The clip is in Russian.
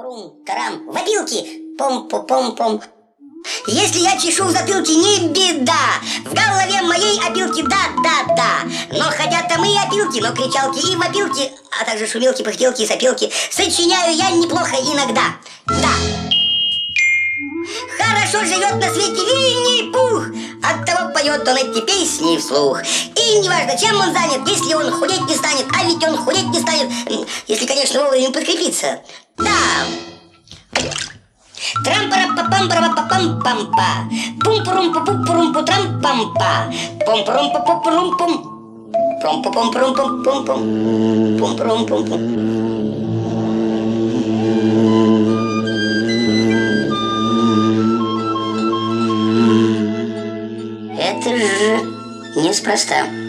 Пум-пурум-тарам. В опилке. Пом-пом-пом-пом. Если я чешу в затылке, не беда. В голове моей опилки, да. Но хотят там и опилки, но кричалки и вопилки, а также шумелки, пыхтелки и сопелки сочиняю я неплохо иногда. Да. Хорошо живет на свете Винни-Пух. Оттого поет он эти песни вслух. И неважно, чем он занят, если он худеть не станет. А ведь он худеть не станет, если, конечно, вовремя подкрепиться. Да. Трам-пара-па-пам-пара-па-пам-пам-па. Пум-пурум-пу-пум-пурум-пу-трам-пам-па. Пум-пурум-пу-пу-пурум-пум. Пум-пу-пум-пурум-пум-пум. Пум-пурум-пум-пум. Это же неспроста.